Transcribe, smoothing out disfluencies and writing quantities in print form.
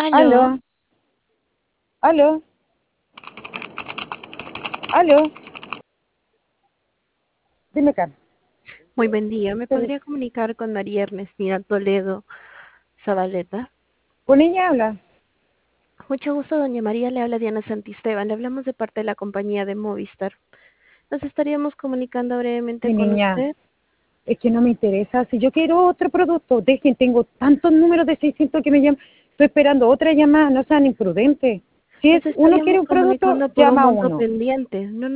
Aló, Aló, aló, aló. Dime, Carmen. muy buen día. ¿Me podría comunicar con María Ernestina Toledo Zabaleta? ¿Con ella habla? Mucho gusto, doña María. Le habla Diana Santisteban. Le hablamos de parte de la compañía de Movistar. Nos estaríamos comunicando brevemente Mi con niña, usted. es que no me interesa. Si yo quiero otro producto, dejen, tengo tantos números de 600 que me llaman. Estoy esperando otra llamada, no sean imprudentes. Si Nos uno quiere estaríamos un producto, comunicando por un llama a monto uno. pendiente. No